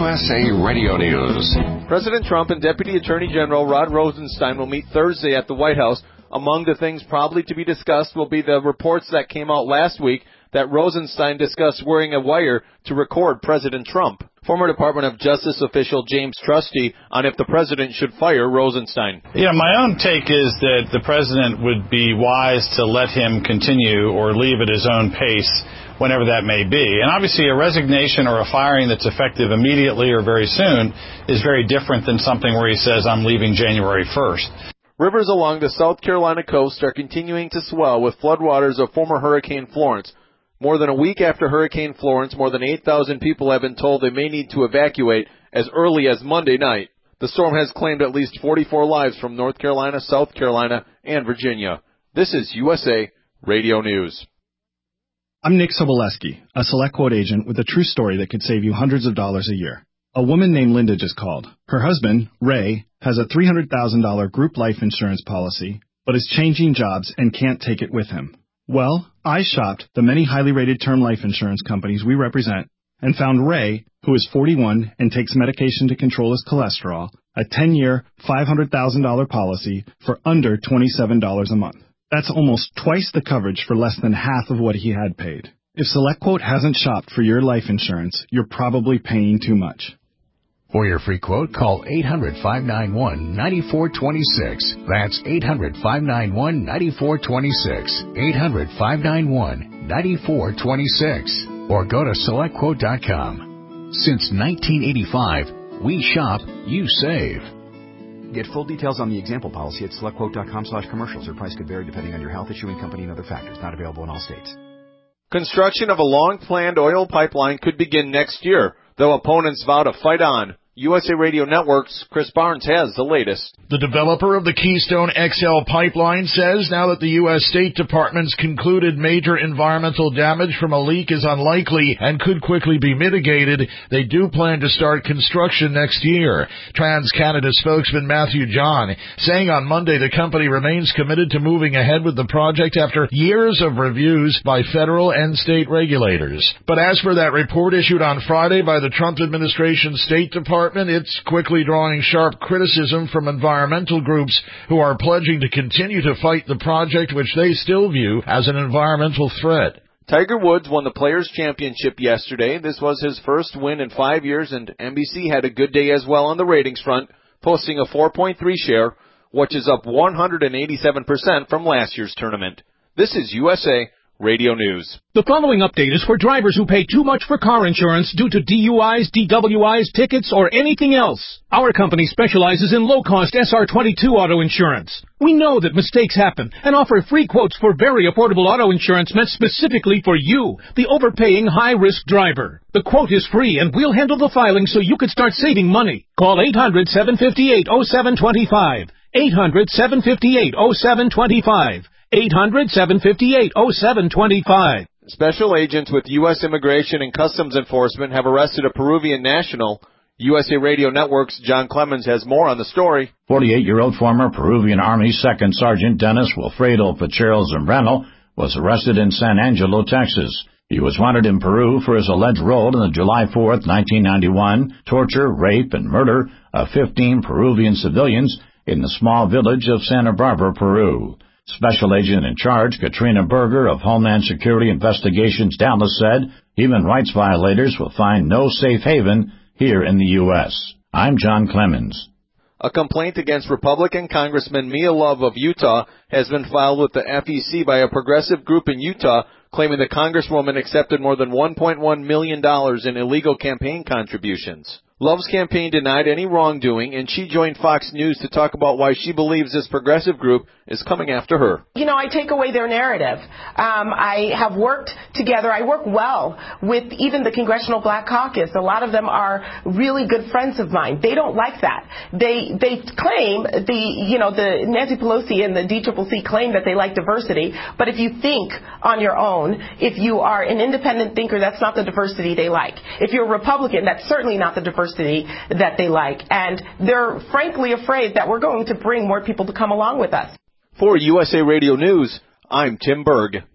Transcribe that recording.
USA Radio News. President Trump and Deputy Attorney General Rod Rosenstein will meet Thursday at the White House. Among the things probably to be discussed will be the reports that came out last week that Rosenstein discussed wearing a wire to record President Trump. Former Department of Justice official James Trusty on if the president should fire Rosenstein. Yeah, my own take is that the president would be wise to let him continue or leave at his own pace whenever that may be. And obviously a resignation or a firing that's effective immediately or very soon is very different than something where he says, I'm leaving January 1st. Rivers along the South Carolina coast are continuing to swell with floodwaters of former Hurricane Florence. More than a week after Hurricane Florence, more than 8,000 people have been told they may need to evacuate as early as Monday night. The storm has claimed at least 44 lives from North Carolina, South Carolina, and Virginia. This is USA Radio News. I'm Nick Soboleski, a Select Quote agent with a true story that could save you hundreds of dollars a year. A woman named Linda just called. Her husband, Ray, has a $300,000 group life insurance policy, but is changing jobs and can't take it with him. Well, I shopped the many highly rated term life insurance companies we represent and found Ray, who is 41 and takes medication to control his cholesterol, a 10-year, $500,000 policy for under $27 a month. That's almost twice the coverage for less than half of what he had paid. If SelectQuote hasn't shopped for your life insurance, you're probably paying too much. For your free quote, call 800-591-9426. That's 800-591-9426. 800-591-9426. Or go to SelectQuote.com. Since 1985, we shop, you save. Get full details on the example policy at SelectQuote.com/commercials. Or price could vary depending on your health, issuing company, and other factors. Not available in all states. Construction of a long-planned oil pipeline could begin next year, though opponents vow to fight on. USA Radio Network's Chris Barnes has the latest. The developer of the Keystone XL pipeline says now that the U.S. State Department's concluded major environmental damage from a leak is unlikely and could quickly be mitigated, they do plan to start construction next year. TransCanada spokesman Matthew John saying on Monday the company remains committed to moving ahead with the project after years of reviews by federal and state regulators. But as for that report issued on Friday by the Trump administration's State Department, it's quickly drawing sharp criticism from environmental groups who are pledging to continue to fight the project, which they still view as an environmental threat. Tiger Woods won the Players' Championship yesterday. This was his first win in 5 years, and NBC had a good day as well on the ratings front, posting a 4.3 share, which is up 187% from last year's tournament. This is USA Radio News. The following update is for drivers who pay too much for car insurance due to DUIs, DWIs, tickets, or anything else. Our company specializes in low-cost SR22 auto insurance. We know that mistakes happen and offer free quotes for very affordable auto insurance meant specifically for you, the overpaying high-risk driver. The quote is free and we'll handle the filing so you can start saving money. Call 800-758-0725. 800-758-0725. 800-758-0725. Special agents with U.S. Immigration and Customs Enforcement have arrested a Peruvian national. USA Radio Network's John Clemens has more on the story. 48-year-old former Peruvian Army Second Sergeant Dennis Wilfredo Pacheco Zambrano was arrested in San Angelo, Texas. He was wanted in Peru for his alleged role in the July 4th, 1991 torture, rape, and murder of 15 Peruvian civilians in the small village of Santa Barbara, Peru. Special Agent in Charge Katrina Berger of Homeland Security Investigations Dallas said human rights violators will find no safe haven here in the U.S. I'm John Clemens. A complaint against Republican Congressman Mia Love of Utah has been filed with the FEC by a progressive group in Utah claiming the Congresswoman accepted more than $1.1 million in illegal campaign contributions. Love's campaign denied any wrongdoing, and she joined Fox News to talk about why she believes this progressive group is coming after her. You know, I take away their narrative. I have worked together. I work well with even the Congressional Black Caucus. A lot of them are really good friends of mine. They don't like that. They claim, the Nancy Pelosi and the DCCC claim that they like diversity, but if you think on your own, if you are an independent thinker, that's not the diversity they like. If you're a Republican, that's certainly not the diversity that they like. And they're frankly afraid that we're going to bring more people to come along with us. For USA Radio News, I'm Tim Berg.